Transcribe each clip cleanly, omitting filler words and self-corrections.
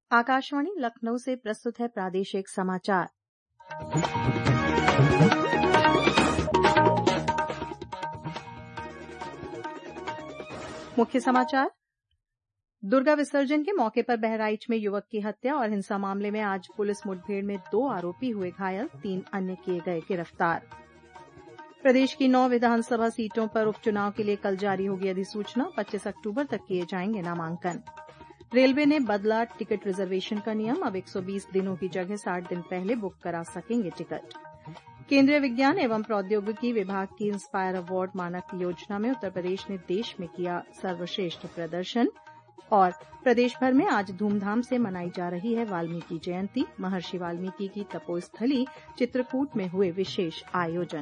आकाशवाणी लखनऊ से प्रस्तुत है प्रादेशिक समाचार। मुख्य समाचार। दुर्गा विसर्जन के मौके पर बहराइच में युवक की हत्या और हिंसा मामले में आज पुलिस मुठभेड़ में 2 आरोपी हुए घायल, 3 अन्य किए गए गिरफ्तार। प्रदेश की 9 विधानसभा सीटों पर उपचुनाव के लिए कल जारी होगी अधिसूचना, 25 अक्टूबर तक किए जाएंगे नामांकन। रेलवे ने बदला टिकट रिजर्वेशन का नियम, अब 120 दिनों की जगह 60 दिन पहले बुक करा सकेंगे टिकट। केंद्रीय विज्ञान एवं प्रौद्योगिकी विभाग की इंस्पायर अवार्ड मानक योजना में उत्तर प्रदेश ने देश में किया सर्वश्रेष्ठ प्रदर्शन। और प्रदेश भर में आज धूमधाम से मनाई जा रही है वाल्मीकि जयंती, महर्षि वाल्मीकि की तपोस्थली चित्रकूट में हुए विशेष आयोजन।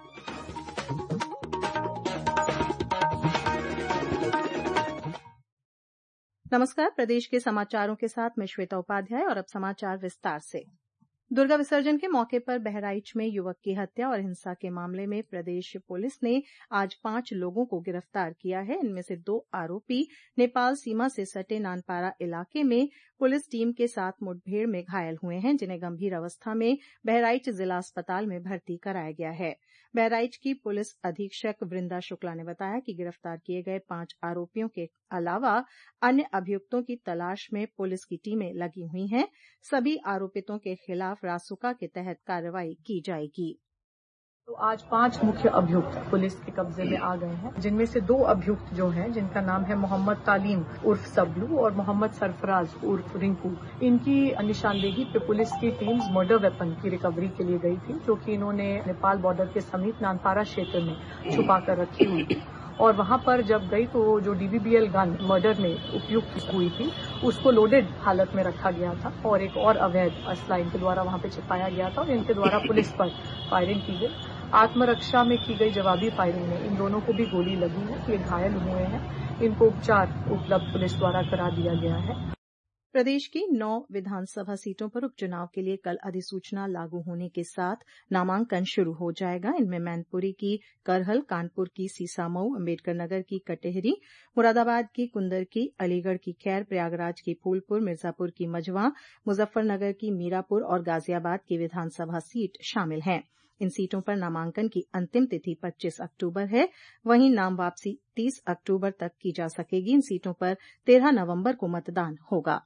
नमस्कार, प्रदेश के समाचारों के साथ मैं श्वेता उपाध्याय और अब समाचार विस्तार से। दुर्गा विसर्जन के मौके पर बहराइच में युवक की हत्या और हिंसा के मामले में प्रदेश पुलिस ने आज 5 लोगों को गिरफ्तार किया है। इनमें से 2 आरोपी नेपाल सीमा से सटे नानपारा इलाके में पुलिस टीम के साथ मुठभेड़ में घायल हुए हैं, जिन्हें गंभीर अवस्था में बहराइच जिला अस्पताल में भर्ती कराया गया है। बहराइच की पुलिस अधीक्षक वृंदा शुक्ला ने बताया कि गिरफ्तार किए गए 5 आरोपियों के अलावा अन्य अभियुक्तों की तलाश में पुलिस की टीमें लगी हुई हैं। सभी आरोपितों के खिलाफ रासुका के तहत कार्रवाई की जाएगी। तो आज 5 मुख्य अभियुक्त पुलिस के कब्जे में आ गए हैं, जिनमें से 2 अभियुक्त जो हैं, जिनका नाम है मोहम्मद तालीम उर्फ सबलू और मोहम्मद सरफराज उर्फ रिंकू। इनकी निशानदेही पे पुलिस की टीम्स मर्डर वेपन की रिकवरी के लिए गई थी, जो कि इन्होंने नेपाल बॉर्डर के समीप नानपारा क्षेत्र में छुपा कर रखी हुई थी। और वहां पर जब गई तो जो डीवीबीएल गन मर्डर में उपयुक्त हुई थी, उसको लोडेड हालत में रखा गया था और एक और अवैध असला इनके द्वारा वहां पे छिपाया गया था और इनके द्वारा पुलिस पर फायरिंग की गई। आत्मरक्षा में की गई जवाबी फायरिंग में इन दोनों को भी गोली लगी है, ये घायल हुए हैं। इनको उपचार उपलब्ध पुलिस द्वारा करा दिया गया है। प्रदेश की 9 विधानसभा सीटों पर उपचुनाव के लिए कल अधिसूचना लागू होने के साथ नामांकन शुरू हो जाएगा। इनमें मैनपुरी की करहल, कानपुर की सीसामऊ, अम्बेडकर नगर की कटेहरी, मुरादाबाद की कुंदरकी, अलीगढ़ की खैर, प्रयागराज की फूलपुर, मिर्जापुर की मझवा, मुजफ्फरनगर की मीरापुर और गाजियाबाद की विधानसभा सीट शामिल हैं। इन सीटों पर नामांकन की अंतिम तिथि 25 अक्टूबर है। वहीं नाम वापसी 30 अक्टूबर तक की जा सकेगी। इन सीटों पर 13 नवंबर को मतदान होगा।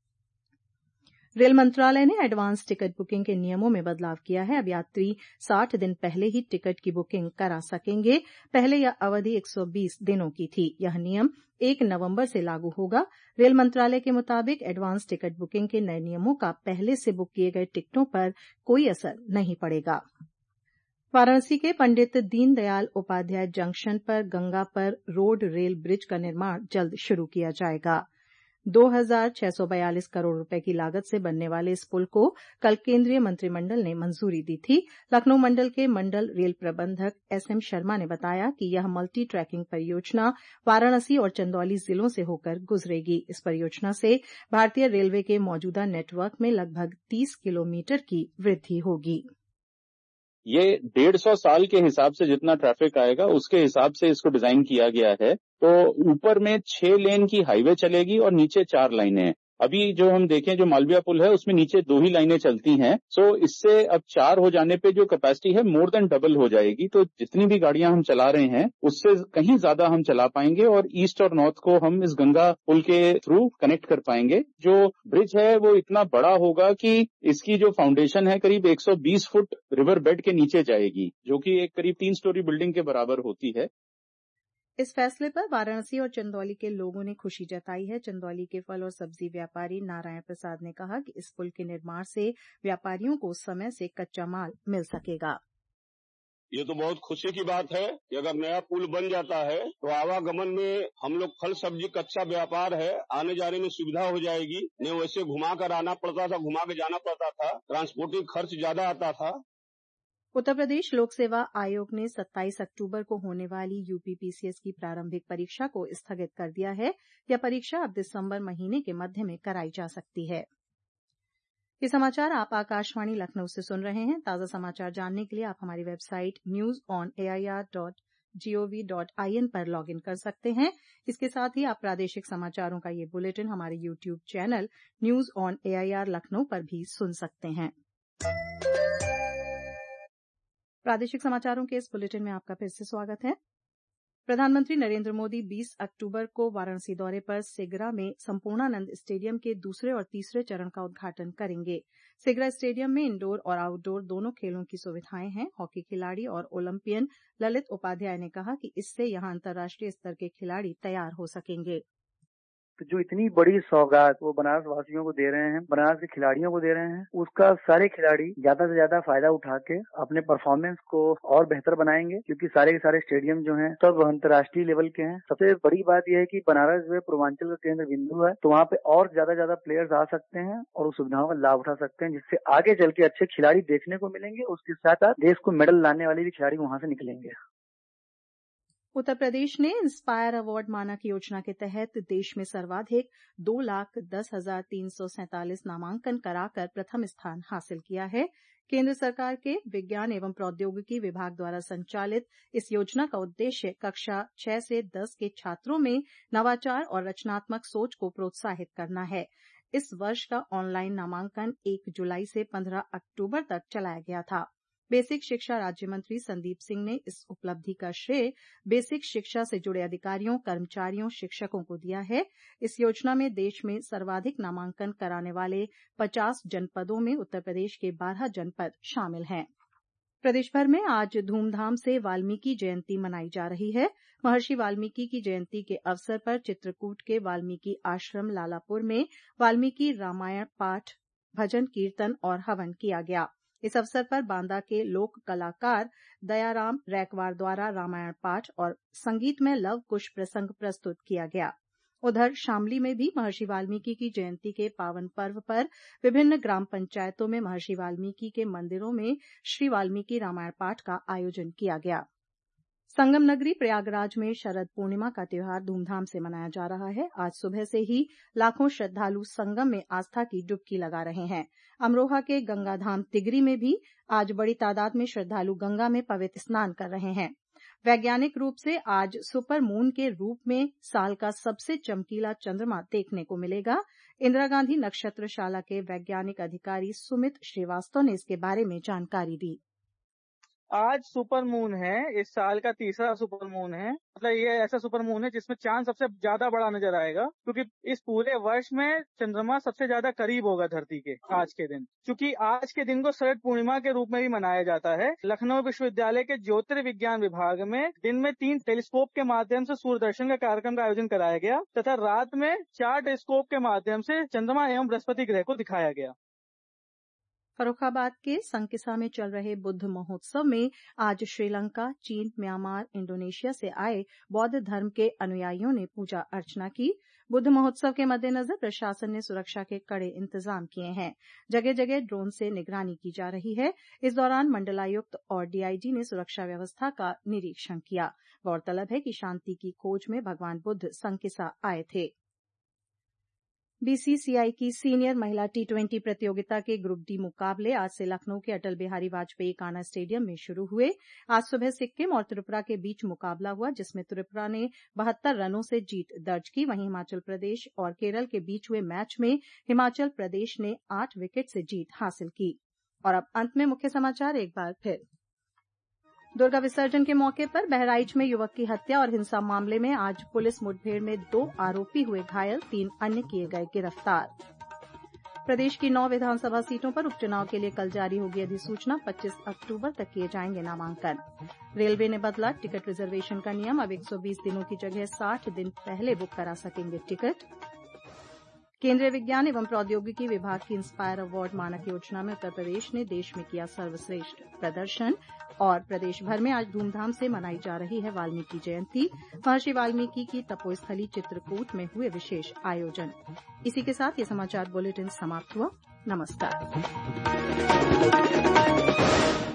रेल मंत्रालय ने एडवांस टिकट बुकिंग के नियमों में बदलाव किया है। अब यात्री 60 दिन पहले ही टिकट की बुकिंग करा सकेंगे। पहले यह अवधि 120 दिनों की थी। यह नियम 1 नवंबर से लागू होगा। रेल मंत्रालय के मुताबिक एडवांस टिकट बुकिंग के नए नियमों का पहले से बुक किए गए टिकटों पर कोई असर नहीं पड़ेगा। वाराणसी के पंडित दीनदयाल उपाध्याय जंक्शन पर गंगा पर रोड रेल ब्रिज का निर्माण जल्द शुरू किया जाएगा। 2,642 करोड़ रुपए की लागत से बनने वाले इस पुल को कल केंद्रीय मंत्रिमंडल ने मंजूरी दी थी। लखनऊ मंडल के मंडल रेल प्रबंधक एसएम शर्मा ने बताया कि यह मल्टी ट्रैकिंग परियोजना वाराणसी और चंदौली जिलों से होकर गुजरेगी। इस परियोजना से भारतीय रेलवे के मौजूदा नेटवर्क में लगभग 30 किलोमीटर की वृद्धि होगी। ये 150 साल के हिसाब से जितना ट्रैफिक आएगा उसके हिसाब से इसको डिजाइन किया गया है। तो ऊपर में 6 लेन की हाईवे चलेगी और नीचे 4 लाइनें हैं। अभी जो हम देखें जो मालविया पुल है उसमें नीचे 2 ही लाइनें चलती हैं। सो इससे अब 4 हो जाने पे जो कैपेसिटी है मोर देन डबल हो जाएगी। तो जितनी भी गाड़ियां हम चला रहे हैं उससे कहीं ज्यादा हम चला पाएंगे और ईस्ट और नॉर्थ को हम इस गंगा पुल के थ्रू कनेक्ट कर पाएंगे। जो ब्रिज है वो इतना बड़ा होगा कि इसकी जो फाउंडेशन है करीब 120 फुट रिवर बेड के नीचे जाएगी, जो कि एक करीब 3 स्टोरी बिल्डिंग के बराबर होती है। इस फैसले पर वाराणसी और चंदौली के लोगों ने खुशी जताई है। चंदौली के फल और सब्जी व्यापारी नारायण प्रसाद ने कहा कि इस पुल के निर्माण से व्यापारियों को समय से कच्चा माल मिल सकेगा। ये तो बहुत खुशी की बात है कि अगर नया पुल बन जाता है तो आवागमन में हम लोग फल सब्जी कच्चा व्यापार है, आने जाने में सुविधा हो जाएगी। नहीं वैसे घुमा कर आना पड़ता था, घुमा के जाना पड़ता था, ट्रांसपोर्टिंग खर्च ज्यादा आता था। उत्तर प्रदेश लोक सेवा आयोग ने 27 अक्टूबर को होने वाली यूपीपीसीएस की प्रारंभिक परीक्षा को स्थगित कर दिया है। यह परीक्षा अब दिसंबर महीने के मध्य में कराई जा सकती है। ये समाचार आप आकाशवाणी लखनऊ से सुन रहे हैं। ताजा समाचार जानने के लिए आप हमारी वेबसाइट newsonair.air www.gov.in पर लॉगिन कर सकते हैं। इसके साथ ही आप प्रादेशिक समाचारों का ये बुलेटिन हमारे YouTube channel news on AIR Lucknow पर भी सुन सकते हैं। प्रादेशिक समाचारों के इस बुलेटिन में आपका फिर से स्वागत है। प्रधानमंत्री नरेंद्र मोदी 20 अक्टूबर को वाराणसी दौरे पर सिगरा में संपूर्णानंद स्टेडियम के दूसरे और तीसरे चरण का उद्घाटन करेंगे। सिगरा स्टेडियम में इंडोर और आउटडोर दोनों खेलों की सुविधाएं हैं। हॉकी खिलाड़ी और ओलंपियन ललित उपाध्याय ने कहा कि इससे यहां अंतर्राष्ट्रीय स्तर के खिलाड़ी तैयार हो सकेंगे। तो जो इतनी बड़ी सौगात वो बनारस वासियों को दे रहे हैं, बनारस के खिलाड़ियों को दे रहे हैं, उसका सारे खिलाड़ी ज्यादा से ज्यादा फायदा उठा के अपने परफॉर्मेंस को और बेहतर बनाएंगे, क्योंकि सारे के सारे स्टेडियम जो हैं सब अंतर्राष्ट्रीय लेवल के हैं। सबसे बड़ी बात यह है कि बनारस जो है पूर्वांचल का केंद्र बिंदु है, तो वहाँ पे और ज्यादा प्लेयर्स आ सकते हैं और उस सुविधाओं का लाभ उठा सकते हैं, जिससे आगे चल के अच्छे खिलाड़ी देखने को मिलेंगे। उसके साथ साथ देश को मेडल लाने वाले भी खिलाड़ी वहाँ से निकलेंगे। उत्तर प्रदेश ने इंस्पायर अवार्ड मानक योजना के तहत देश में सर्वाधिक 2,10,347 नामांकन कराकर प्रथम स्थान हासिल किया है। केंद्र सरकार के विज्ञान एवं प्रौद्योगिकी विभाग द्वारा संचालित इस योजना का उद्देश्य कक्षा 6 से 10 के छात्रों में नवाचार और रचनात्मक सोच को प्रोत्साहित करना है। इस वर्ष का ऑनलाइन नामांकन 1 जुलाई से 15 अक्टूबर तक चलाया गया था। बेसिक शिक्षा राज्य मंत्री संदीप सिंह ने इस उपलब्धि का श्रेय बेसिक शिक्षा से जुड़े अधिकारियों, कर्मचारियों, शिक्षकों को दिया है। इस योजना में देश में सर्वाधिक नामांकन कराने वाले 50 जनपदों में उत्तर प्रदेश के 12 जनपद शामिल हैं। प्रदेश भर में आज धूमधाम से वाल्मीकि जयंती मनाई जा रही है। महर्षि वाल्मीकि की जयंती के अवसर पर चित्रकूट के वाल्मीकि आश्रम लालापुर में वाल्मीकि रामायण पाठ, भजन कीर्तन और हवन किया गया। इस अवसर पर बांदा के लोक कलाकार दयाराम रैकवार द्वारा रामायण पाठ और संगीतमय लव कुश प्रसंग प्रस्तुत किया गया। उधर शामली में भी महर्षि वाल्मीकि की जयंती के पावन पर्व पर विभिन्न ग्राम पंचायतों में महर्षि वाल्मीकि के मंदिरों में श्री वाल्मीकि रामायण पाठ का आयोजन किया गया। संगम नगरी प्रयागराज में शरद पूर्णिमा का त्योहार धूमधाम से मनाया जा रहा है। आज सुबह से ही लाखों श्रद्धालु संगम में आस्था की डुबकी लगा रहे हैं। अमरोहा के गंगाधाम तिगरी में भी आज बड़ी तादाद में श्रद्धालु गंगा में पवित्र स्नान कर रहे हैं। वैज्ञानिक रूप से आज सुपर मून के रूप में साल का सबसे चमकीला चंद्रमा देखने को मिलेगा। इंदिरा गांधी नक्षत्रशाला के वैज्ञानिक अधिकारी सुमित श्रीवास्तव ने इसके बारे में जानकारी दी। आज सुपर मून है, इस साल का तीसरा सुपर मून है। मतलब ये ऐसा सुपर मून है जिसमें चांद सबसे ज्यादा बड़ा नजर आएगा, क्योंकि इस पूरे वर्ष में चंद्रमा सबसे ज्यादा करीब होगा धरती के आज के दिन। क्योंकि आज के दिन को शरद पूर्णिमा के रूप में भी मनाया जाता है। लखनऊ विश्वविद्यालय के ज्योतिर्विज्ञान विभाग में दिन में 3 टेलीस्कोप के माध्यम से सूर्य दर्शन का कार्यक्रम का आयोजन कराया गया तथा रात में 4 टेलीस्कोप के माध्यम से चंद्रमा एवं बृहस्पति ग्रह को दिखाया गया। फर्रुखाबाद के संकिसा में चल रहे बुद्ध महोत्सव में आज श्रीलंका, चीन, म्यांमार, इंडोनेशिया से आए बौद्ध धर्म के अनुयायियों ने पूजा अर्चना की। बुद्ध महोत्सव के मद्देनजर प्रशासन ने सुरक्षा के कड़े इंतजाम किए हैं। जगह जगह ड्रोन से निगरानी की जा रही है। इस दौरान मंडलायुक्त और डीआईजी ने सुरक्षा व्यवस्था का निरीक्षण किया। गौरतलब है कि शांति की खोज में भगवान बुद्ध संकिसा आए थे। बीसीसीआई की सीनियर महिला T20 प्रतियोगिता के ग्रुप डी मुकाबले आज से लखनऊ के अटल बिहारी वाजपेयी काना स्टेडियम में शुरू हुए। आज सुबह सिक्किम और त्रिपुरा के बीच मुकाबला हुआ, जिसमें त्रिपुरा ने 72 रनों से जीत दर्ज की। वहीं हिमाचल प्रदेश और केरल के बीच हुए मैच में हिमाचल प्रदेश ने 8 विकेट से जीत हासिल की। और अब अंत में मुख्य समाचार एक बार फिर। दुर्गा विसर्जन के मौके पर बहराइच में युवक की हत्या और हिंसा मामले में आज पुलिस मुठभेड़ में 2 आरोपी हुए घायल, 3 अन्य किए गए गिरफ्तार। प्रदेश की 9 विधानसभा सीटों पर उपचुनाव के लिए कल जारी होगी अधिसूचना। 25 अक्टूबर तक किए जाएंगे नामांकन। रेलवे ने बदला टिकट रिजर्वेशन का नियम, अब 120 दिनों की जगह 60 दिन पहले बुक करा सकेंगे टिकट। केंद्रीय विज्ञान एवं प्रौद्योगिकी विभाग की इंस्पायर अवार्ड मानक योजना में उत्तर प्रदेश ने देश में किया सर्वश्रेष्ठ प्रदर्शन। और प्रदेश भर में आज धूमधाम से मनाई जा रही है वाल्मीकि जयंती। महर्षि वाल्मीकि की तपोस्थली चित्रकूट में हुए विशेष आयोजन। इसी के साथ ये समाचार बुलेटिन समाप्त हुआ। नमस्कार।